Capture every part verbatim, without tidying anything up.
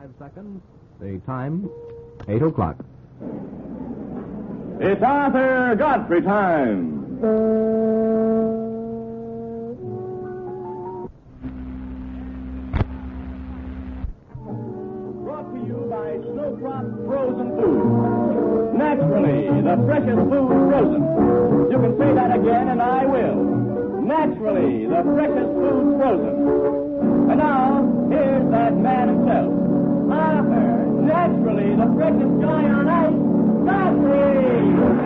Five seconds. The time, eight o'clock. It's Arthur Godfrey time. Brought to you by Snowcrop Frozen Food. Naturally, the freshest food frozen. You can say that again, and I will. Naturally, the freshest food frozen. And now, here's that man himself. Arthur, naturally, the freshest guy on ice, Godfrey!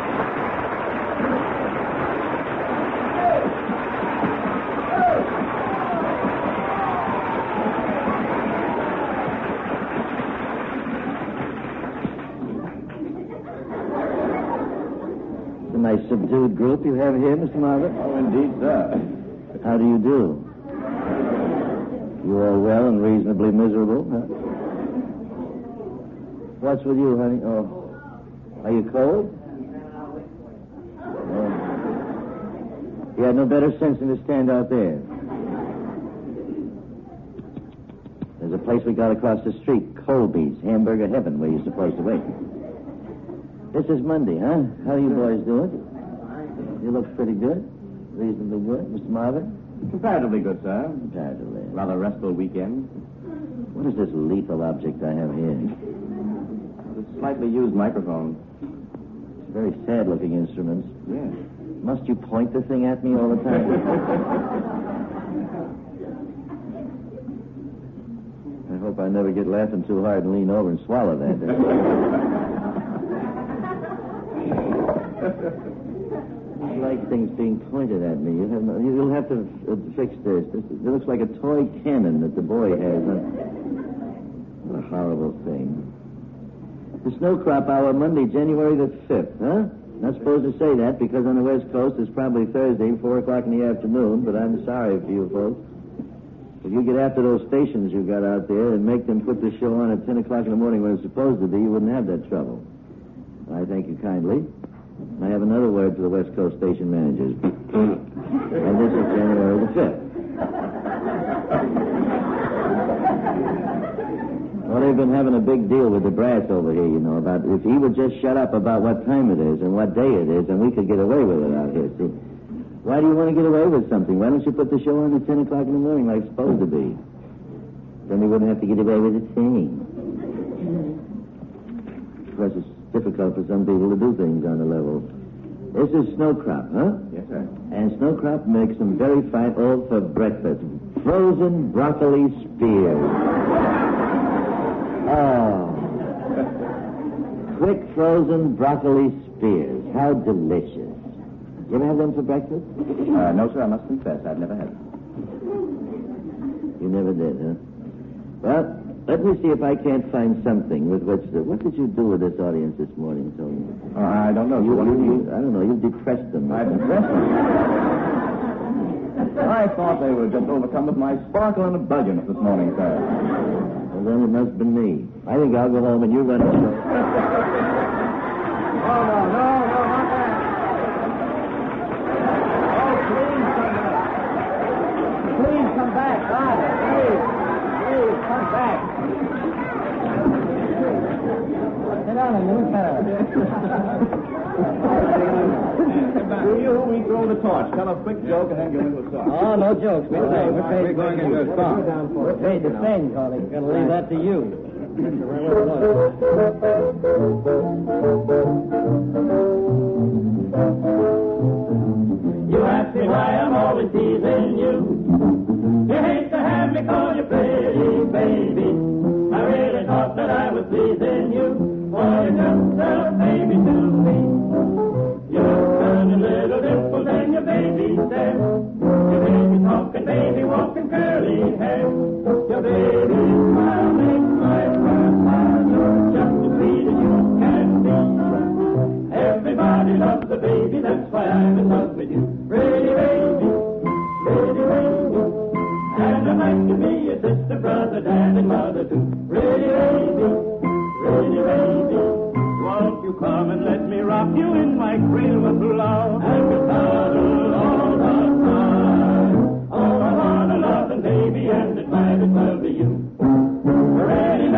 It's a nice subdued group you have here, Mister Margaret. Oh, indeed, sir. How do you do? You all well and reasonably miserable, huh? What's with you, honey? Oh, are you cold? Oh. You had no better sense than to stand out there. There's a place we got across the street, Colby's, Hamburger Heaven, where you're supposed to wait. This is Monday, huh? How are you boys doing? You look pretty good. Reasonably good. Mister Marvin? Comparatively good, sir. Comparatively. Rather restful weekend. What is this lethal object I have here? A slightly used microphone. It's a very sad-looking instrument. Yes. Must you point the thing at me all the time? I hope I never get laughing too hard and lean over and swallow that. I like things being pointed at me. You have no, you'll have to uh, fix this. this. It looks like a toy cannon that the boy has. What a horrible thing. The Snowcrop Hour, Monday, January the fifth, huh? Not supposed to say that because on the West Coast it's probably Thursday, four o'clock in the afternoon, but I'm sorry for you folks. If you get after those stations you got out there and make them put the show on at ten o'clock in the morning when it's supposed to be, you wouldn't have that trouble. I thank you kindly. I have another word for the West Coast station managers. And this is January the fifth. Well, they've been having a big deal with the brass over here, you know, about if he would just shut up about what time it is and what day it is, and we could get away with it out here, see. Why do you want to get away with something? Why don't you put the show on at ten o'clock in the morning like it's supposed to be? Then we wouldn't have to get away with a thing. Of course, it's difficult for some people to do things on the level. This is Snowcrop, huh? Yes, sir. And Snowcrop makes some very fine, all for breakfast. Frozen broccoli spears. Oh. Quick frozen broccoli spears. How delicious. You ever have them for breakfast? Uh, no, sir, I must confess, I've never had them. You never did, huh? Well, let me see if I can't find something with which to... What did you do with this audience this morning, Tony? Oh, I don't know. You, What you, do you... you, I don't know. You depressed them. I depressed them. I thought they were just overcome with my sparkle and effulgence this morning, sir. Well, then it must have been me. I think I'll go home and you run the show. Oh, no, no, no, not that. Oh, please come back. Please come back, Father. Please. Please come back. Sit down a minute, sir. Do you, we throw the torch. Tell a quick joke and then get into a song. Oh, no jokes. We're, Well, we're, we're going into a song. We're paid to sing, Tony. We're going to leave that to you. You ask me why I'm always teasing you. You hate to have me call you pretty baby. I really thought that I was pleasing you. For you're just a baby to me. Your cunning little dimples and your baby stare. Your baby talking, baby walking, curly hair. Your baby smile makes my heart smile. You're just as sweet as you can be. Everybody loves a baby, that's why I'm in love with you. Pretty baby, pretty baby. And I'd like to be your sister, brother, dad, and mother too. Pretty baby, pretty baby. Won't you come and let me rock you in my cradle of love? And we'll cuddle all the time. Oh, I want a loving baby, and it might as well be you. Pretty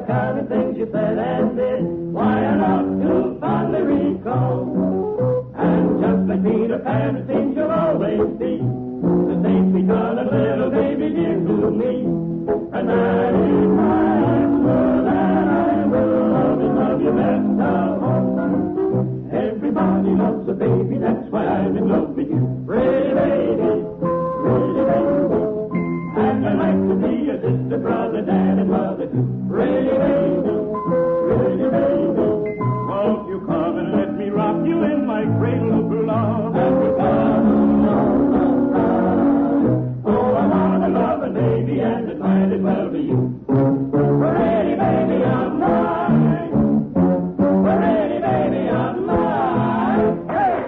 kind of things you said and did, why I love to fondly recall. And just like Peter Pan, it seems you'll always be the same sweet colored little baby dear to me. And that is why I'm sure that I will always love you best of all. Everybody loves a baby, that's why I'm in love with you. Pretty baby, pretty baby. And I'd like to be your sister, brother, dad, and mother too. Pretty baby, pretty baby. Won't you come and let me rock you in my cradle of love? And we come along. Oh, I want to love a baby, and it might as well be you. Pretty baby of mine. Pretty baby of mine. Hey!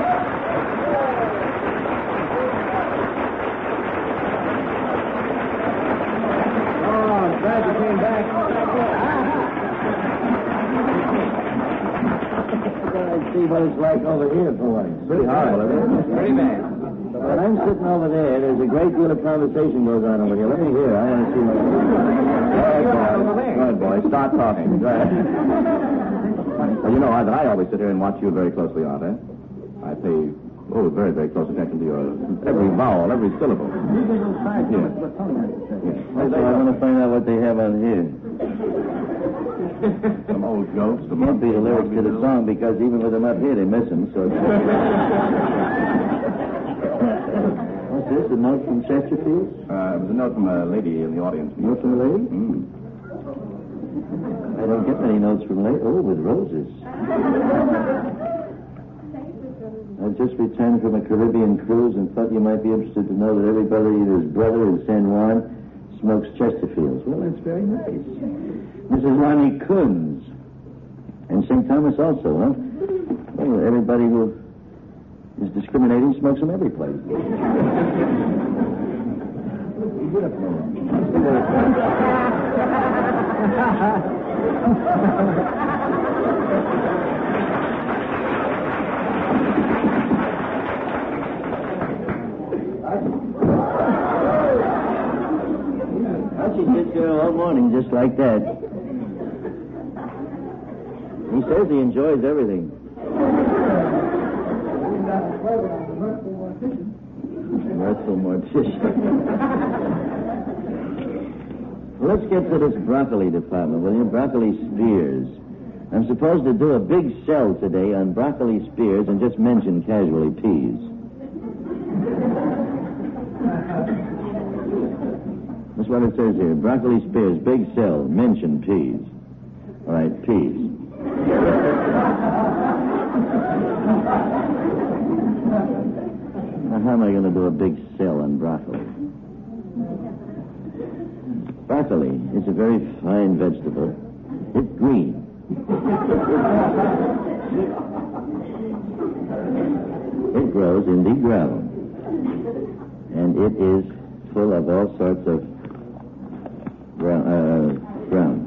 Glad you came back. I see what it's like over here, boy. Pretty horrible, isn't it? Pretty bad. When I'm sitting over there, there's a great deal of conversation goes on over here. Let me hear. I want to see what... Go ahead, boy. Go ahead, boy. Start talking. Go ahead. Well, you know I, that I always sit here and watch you very closely, Arthur. I pay, oh, very, very close attention to your every vowel, every syllable. Yes. So I want to find out what they have on here. Some old jokes. It can't be the lyrics to the song because even with them up here, they miss them. So. What's this? A note from Chesterfield? Uh, it was a note from a lady in the audience. Note from a lady? Mm. I don't get many notes from ladies. Oh, with roses. I just returned from a Caribbean cruise and thought you might be interested to know that everybody and his brother in San Juan smokes Chesterfields. Well, that's very nice. Missus Lonnie Coons. And Saint Thomas also, huh? Well, everybody who is discriminating smokes them every place. Well, she sits there all morning just like that. He says he enjoys everything. Mirthful mortician. Well, let's get to this broccoli department, will you? Broccoli spears. I'm supposed to do a big sell today on broccoli spears and just mention casually peas. That's what it says here. Broccoli spears, big sell, mention peas. All right, peas. Now, how am I going to do a big sell on broccoli? Broccoli is a very fine vegetable. It's green. It grows in the ground. And it is full of all sorts of ground. Uh, ground.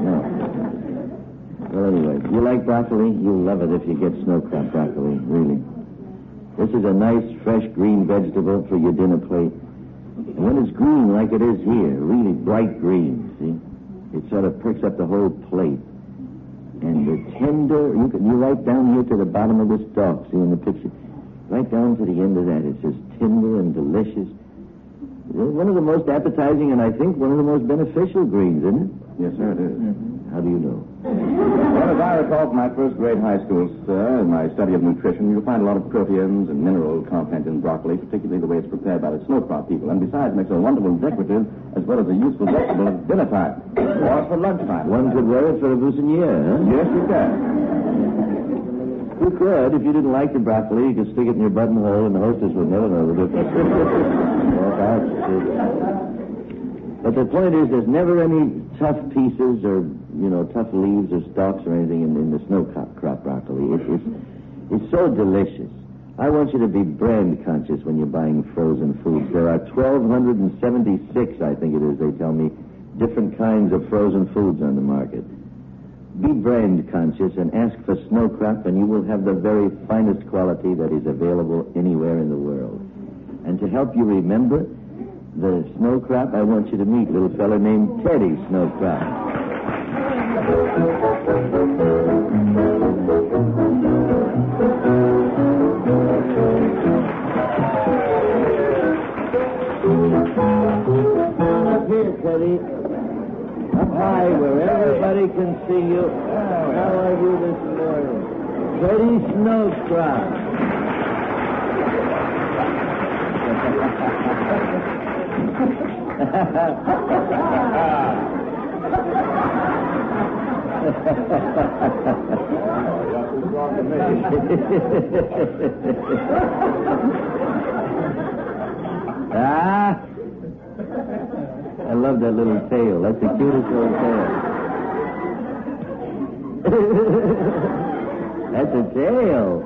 No. Well, anyway, you like broccoli? You'll love it if you get snow crop broccoli, really. This is a nice, fresh, green vegetable for your dinner plate. And when it's green like it is here, really bright green, see? It sort of perks up the whole plate. And the tender, you can, you right down here to the bottom of this stalk, see in the picture? Right down to the end of that, it's just tender and delicious. One of the most appetizing and I think one of the most beneficial greens, isn't it? Yes, sir, it is. Mm-hmm. How do you know? Well, as I recall from my first grade high school, sir, in my study of nutrition, you'll find a lot of proteins and mineral content in broccoli, particularly the way it's prepared by the snow crop people. And besides, makes it a wonderful decorative as well as a useful vegetable at dinner time or for lunchtime. One could wear it for a boutonniere, huh? Yes, you can. You could. If you didn't like the broccoli, you could stick it in your buttonhole and the hostess would never know the difference. Well, that's it. But the point is, there's never any tough pieces or, you know, tough leaves or stalks or anything in, in the snow crop, crop broccoli. It, it's, it's so delicious. I want you to be brand conscious when you're buying frozen foods. There are twelve seventy-six, I think it is, they tell me, different kinds of frozen foods on the market. Be brand conscious and ask for snow crop, and you will have the very finest quality that is available anywhere in the world. And to help you remember the snow crop, I want you to meet a little fella named Teddy Snowcrop. Everybody can see you. How are you this morning? Teddy Snowcrop. Ah, I love that little tail. That's the cutest little tail. That's a tail.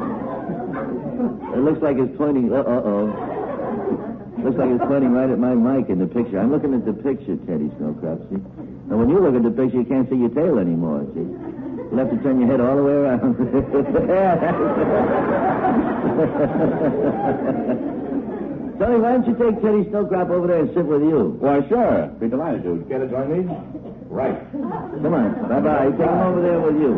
It looks like it's pointing. Uh oh. Looks like it's pointing right at my mic in the picture. I'm looking at the picture, Teddy Snowcrop. See? Now, when you look at the picture, you can't see your tail anymore. See? You'll have to turn your head all the way around. Tony, why don't you take Teddy Snowcrop over there and sit with you? Why, sure. Be delighted to. Care to join me? Right. Come on. Bye-bye. Take him over there with you.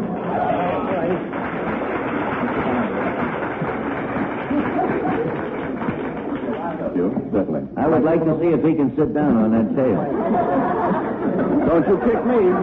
You, certainly. I would like to see if he can sit down on that tail. Don't you kick me.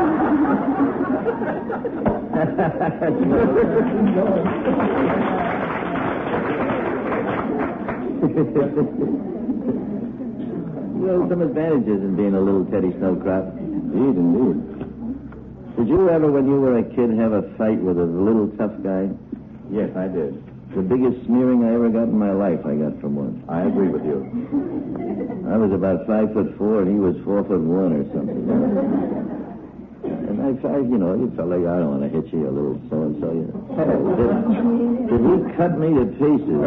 Well, some advantages in being a little Teddy Snowcrop. Indeed, indeed. Did you ever, when you were a kid, have a fight with a little tough guy? Yes, I did. The biggest smearing I ever got in my life, I got from one. I agree with you. I was about five foot four, and he was four foot one or something. And I, I you know, you felt like, I don't want to hit you, a little so-and-so. You know. did, did he cut me to pieces?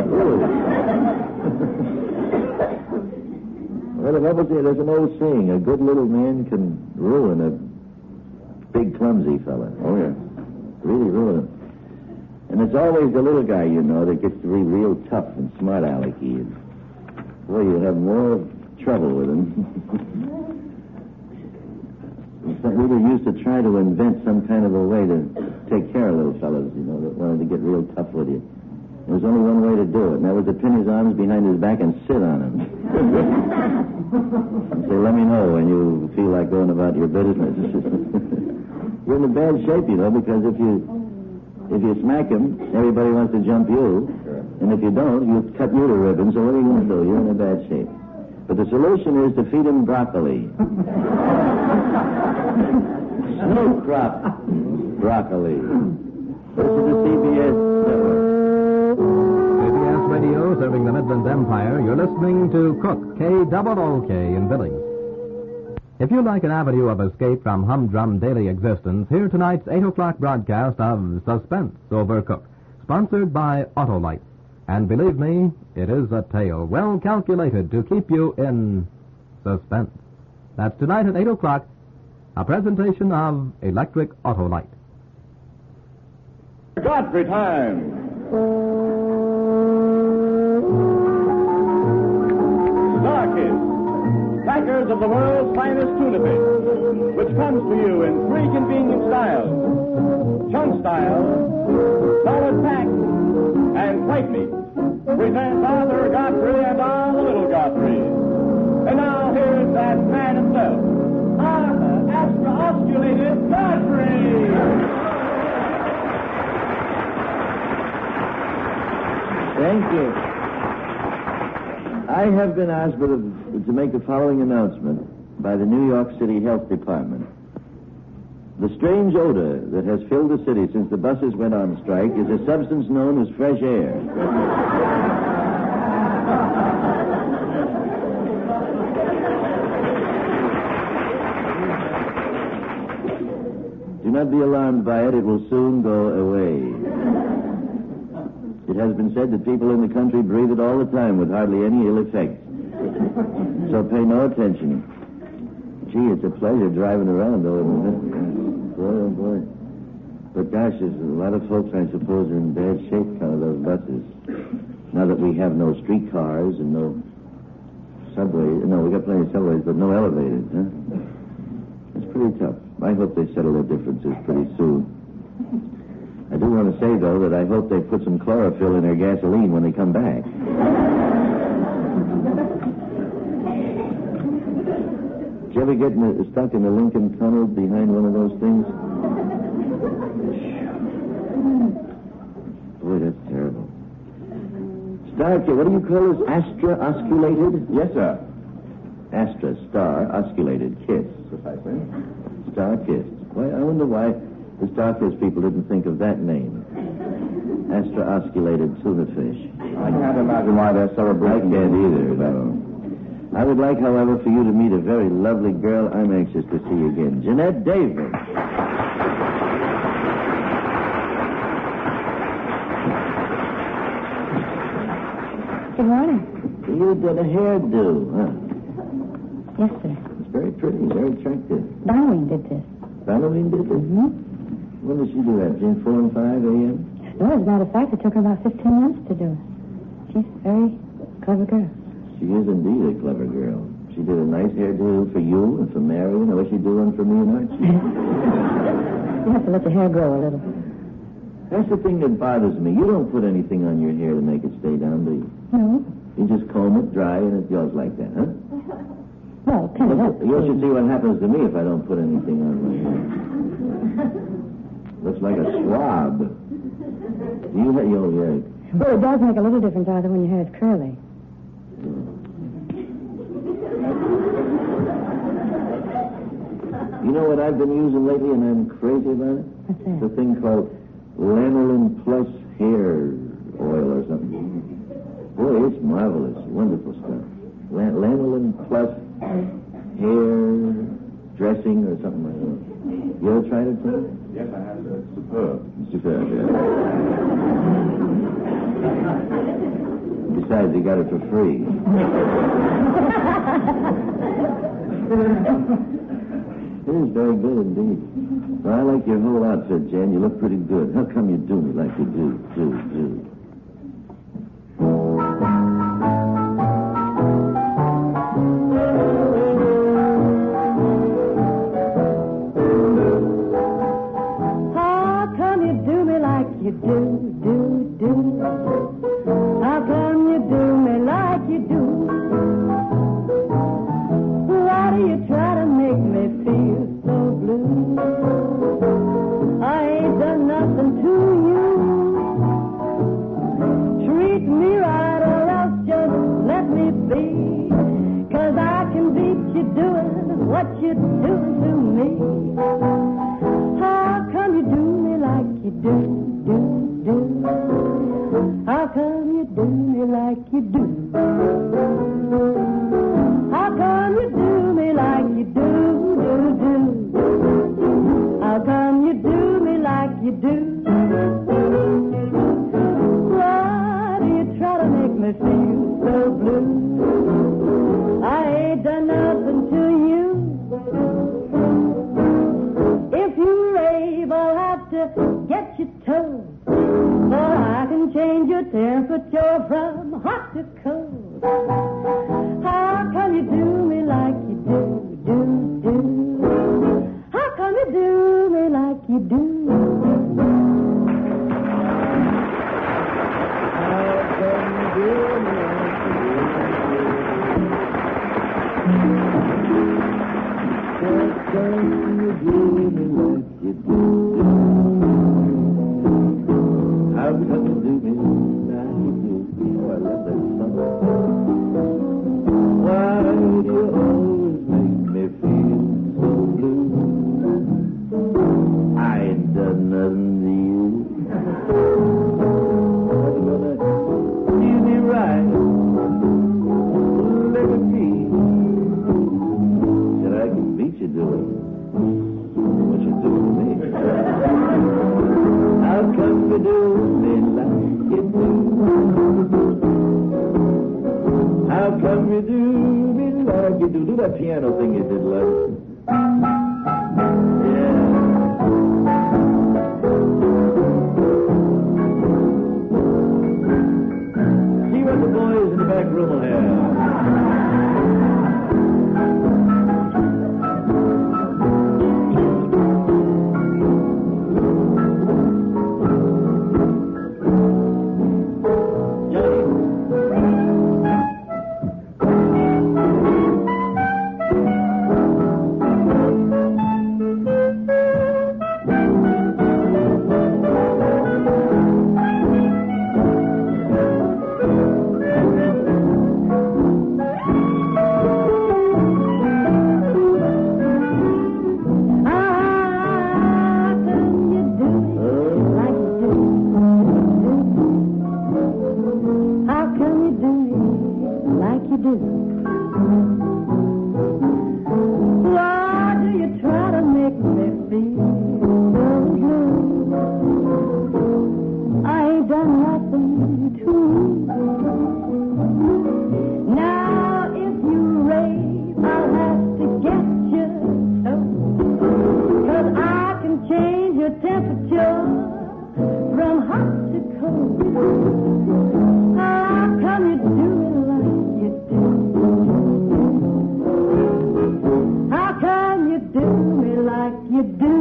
Well, what was it? There's an old saying, a good little man can ruin a big, clumsy fella. Oh, yeah. Really ruin him. And it's always the little guy, you know, that gets to be real tough and smart alecky. And boy, you have more trouble with him. We were used to try to invent some kind of a way to take care of little fellas, you know, that wanted to get real tough with you. There was only one way to do it, and that was to pin his arms behind his back and sit on him. And say, let me know when you feel like going about your business. You're in a bad shape, you know, because if you if you smack him, everybody wants to jump you. Sure. And if you don't, you cut you to ribbons, so what are you going to do? You're in a bad shape. But the solution is to feed him broccoli. Snowcrop broccoli. Listen to C B S Network. C B S Radio, serving the Midland Empire. You're listening to Cook, K O O K in Billings. If you like an avenue of escape from humdrum daily existence, hear tonight's eight o'clock broadcast of Suspense Over Cook, sponsored by Autolite. And believe me, it is a tale well calculated to keep you in suspense. That's tonight at eight o'clock, a presentation of Electric Autolite. Godfrey time. Starkist, packers of the world's finest tuna fish, which comes to you in three convenient styles: chunk style, solid pack, and white meat. Presents Arthur Godfrey and all the little Godfreys. And now here's that man himself, Arthur Astra-Osculated Godfrey. Thank you. I have been asked to make the following announcement by the New York City Health Department. The strange odor that has filled the city since the buses went on strike is a substance known as fresh air. Do not be alarmed by it. It will soon go away. It has been said that people in the country breathe it all the time with hardly any ill effects. So pay no attention. Gee, it's a pleasure driving around, though, isn't it? Boy, oh, boy. But gosh, there's a lot of folks, I suppose, are in bad shape, kind of those buses. Now that we have no streetcars and no subway. No, we got plenty of subways, but no elevators, huh? It's pretty tough. I hope they settle their differences pretty soon. I do want to say, though, that I hope they put some chlorophyll in their gasoline when they come back. Did you ever get in the, stuck in the Lincoln Tunnel behind one of those things? Boy, that's terrible. Star, what do you call this? Astra-osculated? Yes, sir. Astra, star, osculated, kiss. Precisely. Star kiss. Why, I wonder why the Star Kiss people didn't think of that name. Astra-osculated tuna fish. I can't imagine why they're so I abridged. can't either, no. I would like, however, for you to meet a very lovely girl I'm anxious to see again. Jeanette Davis. Good morning. You did a hairdo, huh? Yes, sir. It's very pretty, very attractive. Darlene did this. Halloween did it? Mm-hmm. When did she do that? Between four and five a.m.? No, as a matter of fact, it took her about fifteen months to do it. She's a very clever girl. She is indeed a clever girl. She did a nice hairdo for you and for Marion. I wish she'd do one for me and Archie. You have to let your hair grow a little. That's the thing that bothers me. You don't put anything on your hair to make it stay down, do you? No. You just comb it dry and it goes like that, huh? Well, pin it up. You should see what happens to me if I don't put anything on my hair. Looks like a swab. You have your hair. Well, it does make a little difference, Arthur, when your hair is curly. You know what I've been using lately and I'm crazy about it? What's that? The thing called Lanolin Plus Hair Oil or something. Boy, it's marvelous. Wonderful stuff. Lan- Lanolin Plus Hair Dressing or something like that. You ever tried it, Tim? Yes, I have, sir. It's superb. Superb, yeah. Besides, you got it for free. It is very good indeed. Well, I like your whole outfit, Jan. You look pretty good. How come you do me like you do, do, do? How come you do me like you do, do, do? How come you do me like you do? Why do you try to make me feel so blue? I ain't done nothing to you. Treat me right or else just let me be. 'Cause I can beat you doing what you're doing to me. How come you do me like you do, do, do? How come you do me like you do? How come you do me like you do, do, do? How come you do me like you do? Why do you try to make me feel so blue? I ain't done nothing to you. If you rave, I'll have to get you told. For I can change your temperature from hot to cold. How come you do me like you do, do, do? How come you do me like you do? How come you do me like you do? How come you do me like you do? How come you do me like you do? Oh, I love that song. Why do you always make me feel so blue? I ain't done nothing to you. What you gonna do me right? Let me be. Said I can beat you doing what you doing to me. How come you do me like you do? How come you do me like you do? Do that piano thing you did, love. Yeah. See what the boys in the back room will have. cold. How come you do it like you do? How come you do me like you do?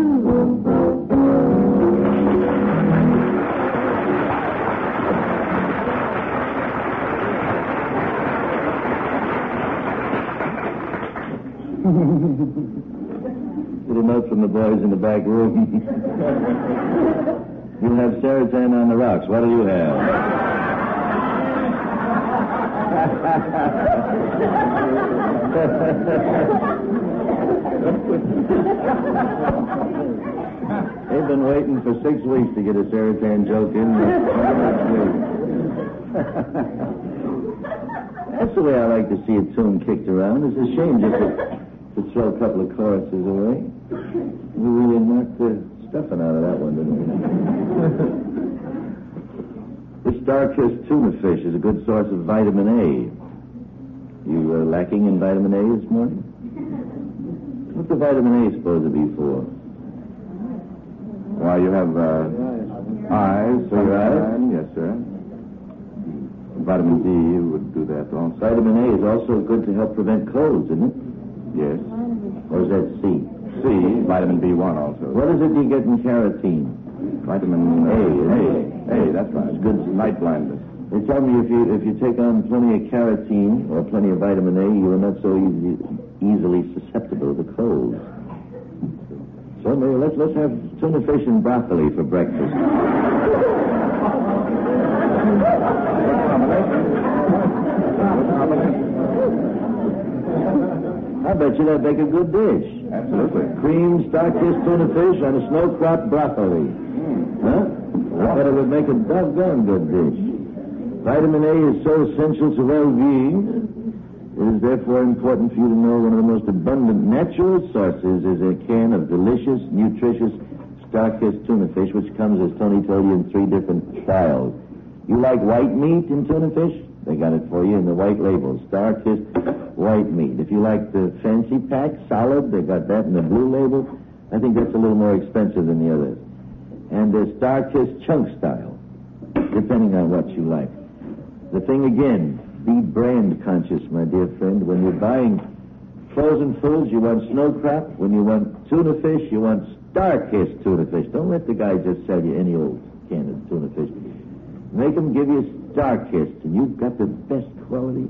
Little note from the boys in the back room. You have Saratan on the rocks. What'll you have? They've been waiting for six weeks to get a Saratan joke in. That's the way I like to see a tune kicked around. It's a shame just to, to throw a couple of choruses away. We really knocked the stuffing out of that one, didn't we? This Star-Kissed tuna fish is a good source of vitamin A. You uh, lacking in vitamin A this morning? What's the vitamin A supposed to be for? Why, you have uh, eyes. For your eyes? Yes, sir. Vitamin D would do that also. Vitamin A is also good to help prevent colds, isn't it? Yes. Or is that C? C, vitamin B one also. What is it you get in carotene? Vitamin A. A. A, that's right. It's good night blindness. They tell me if you if you take on plenty of carotene or plenty of vitamin A, you are not so easy, easily susceptible to colds. So maybe let's let's have tuna fish and broccoli for breakfast. I bet you that'd make a good dish. Absolutely. Cream, Star-Kissed tuna fish on a snow-crop broccoli. Huh? I bet it would make a doggone good dish. Vitamin A is so essential to well-being. It is therefore important for you to know one of the most abundant natural sources is a can of delicious, nutritious Star-Kissed tuna fish, which comes, as Tony told you, in three different styles. You like white meat in tuna fish? They got it for you in the white label, Star-Kissed white meat. If you like the fancy pack, solid, they got that in the blue label. I think that's a little more expensive than the others. And the Star-Kissed chunk style, depending on what you like. The thing again, be brand conscious, my dear friend. When you're buying frozen foods, you want snow crab. When you want tuna fish, you want Star-Kissed tuna fish. Don't let the guy just sell you any old can of tuna fish. Make them give you Star-Kissed, and you've got the best quality.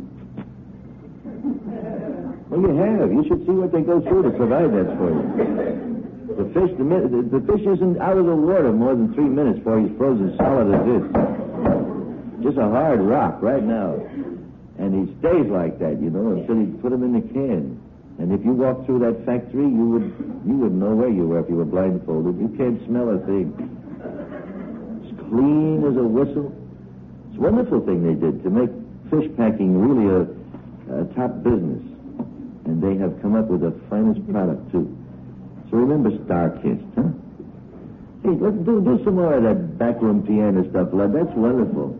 Well, you have. You should see what they go through to provide that for you. The fish, the, the, the fish isn't out of the water more than three minutes before he's frozen solid as this. Just a hard rock right now. And he stays like that, you know, until you put him in the can. And if you walked through that factory, you would you wouldn't know where you were if you were blindfolded. You can't smell a thing. It's clean as a whistle. It's a wonderful thing they did to make fish packing really a, a top business. And they have come up with the finest product, too. So remember Star-Kissed, huh? Hey, let's do, do some more of that backroom piano stuff, lad. That's wonderful.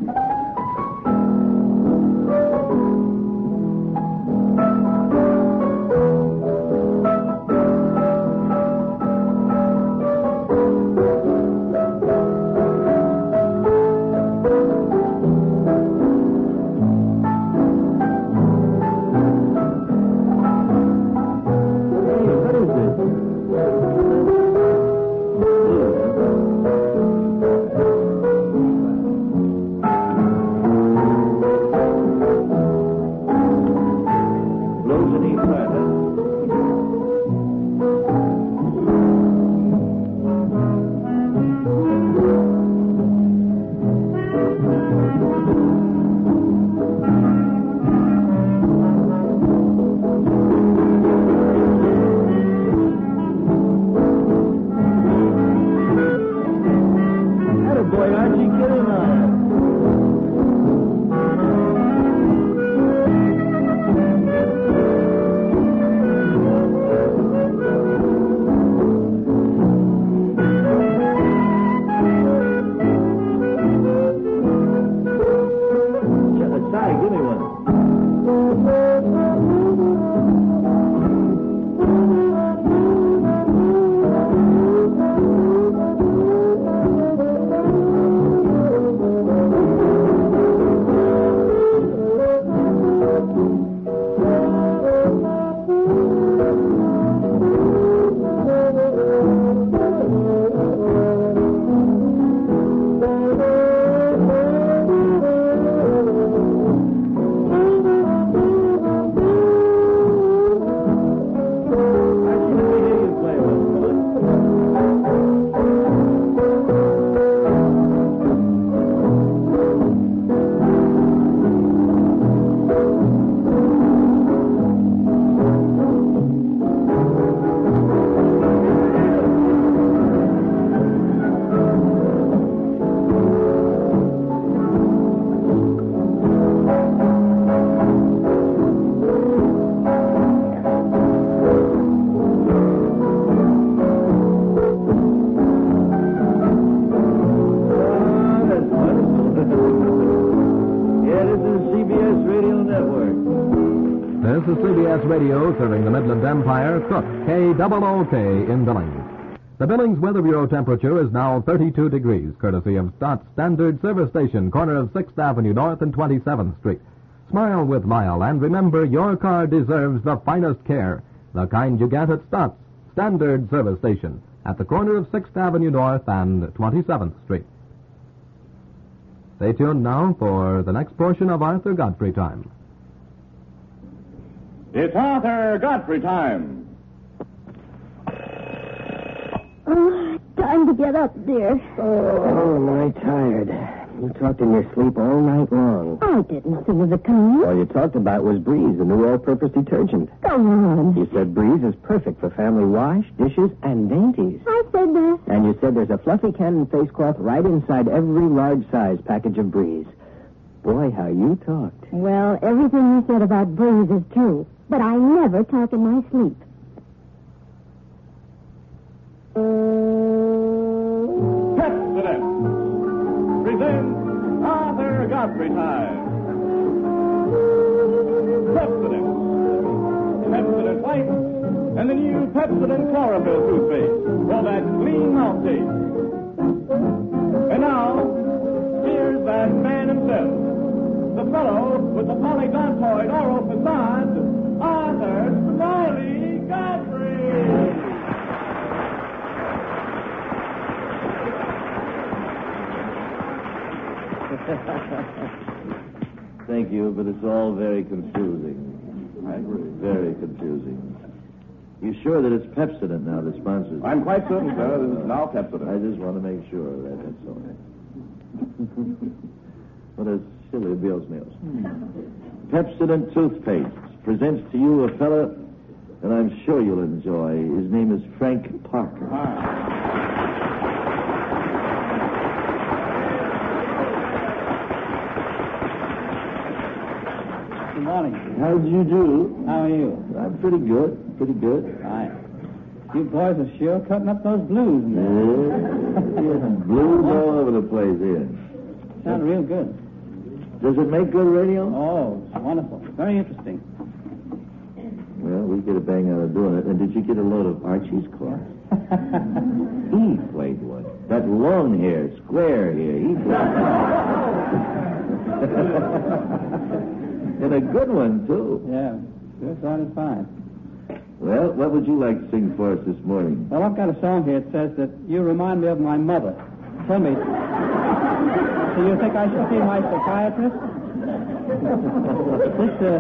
S Radio, serving the Midland Empire, Cook, K O O K in Billings. The Billings Weather Bureau temperature is now thirty-two degrees, courtesy of Stott's Standard Service Station, corner of sixth Avenue North and twenty-seventh Street. Smile with Lyle, and remember, your car deserves the finest care, the kind you get at Stott's Standard Service Station, at the corner of sixth Avenue North and twenty-seventh Street. Stay tuned now for the next portion of Arthur Godfrey Time. It's Arthur Godfrey time. Oh, time to get up, dear. Oh, am I tired? You talked in your sleep all night long. I didn't. It was a commute. All you talked about was Breeze, the new all-purpose detergent. Come on. You said Breeze is perfect for family wash, dishes, and dainties. I said that. And you said there's a fluffy cannon face cloth right inside every large-size package of Breeze. Boy, how you talked. Well, everything you said about Breeze is true, but I never talk in my sleep. Pepsodent presents Arthur Godfrey time. Pepsodent. Pepsodent White and the new Pepsodent Chlorophyll toothpaste for that clean mouth taste. And now, here's that man himself, the fellow with the polydontoid oral facade, Arthur Smiley Godfrey. Thank you, but it's all very confusing. I agree. Very confusing. You sure that it's Pepsodent now that sponsors? I'm quite certain, sir, this is now Pepsodent. I just want to make sure of that, that's all. What a silly Bill's Mills. Pepsodent Toothpaste presents to you a fella that I'm sure you'll enjoy. His name is Frank Parker. Good morning. How did you do? How are you? I'm pretty good, pretty good. Fine. You boys are sure cutting up those blues in there. Yeah, blues all over the place here. Sound real good. Does it make good radio? Oh, it's wonderful. Very interesting. Well, we get a bang out of doing it. And did you get a load of Archie's class? He played one. That long hair, square hair, he played and a good one, too. Yeah, sure sounded fine. Well, what would you like to sing for us this morning? Well, I've got a song here. It says that you remind me of my mother. Tell me, do you think I should see my psychiatrist? this, uh,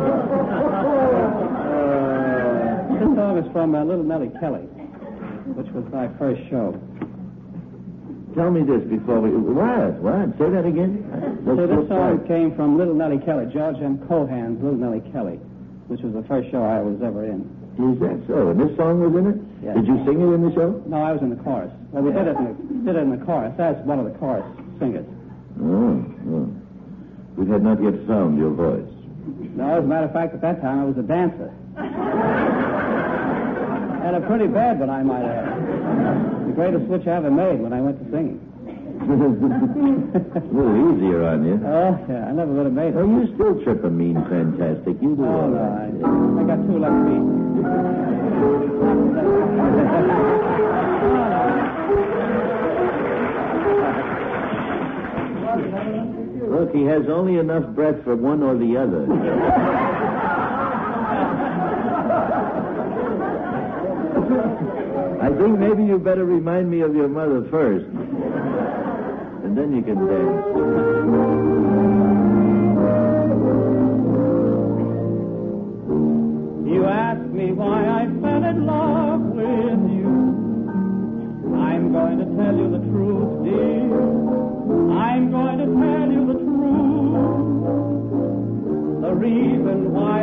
uh, this song is from uh, Little Nellie Kelly, which was my first show. Tell me this before we... What? What? Say that again? So this song came from Little Nellie Kelly, George M. Cohan's Little Nellie Kelly, which was the first show I was ever in. Is that so? And this song was in it? Yeah. Did you sing it in the show? No, I was in the chorus. Well, we did it in the, did it in the chorus. That's one of the chorus singers. Oh, oh. We had not yet found your voice. No, as a matter of fact, at that time I was a dancer. And a pretty bad one, I might add. The greatest switch I ever made when I went to singing. A little easier on you. Oh, yeah, I never would have made it. Oh, you still trip a mean fantastic. You do Oh, all no, right. I, I got two left feet. Look, he has only enough breath for one or the other. I think maybe you better remind me of your mother first. And then you can dance. You ask me why I fell in love with you. I'm going to tell you the truth, dear. I'm going to tell you the truth. The reason why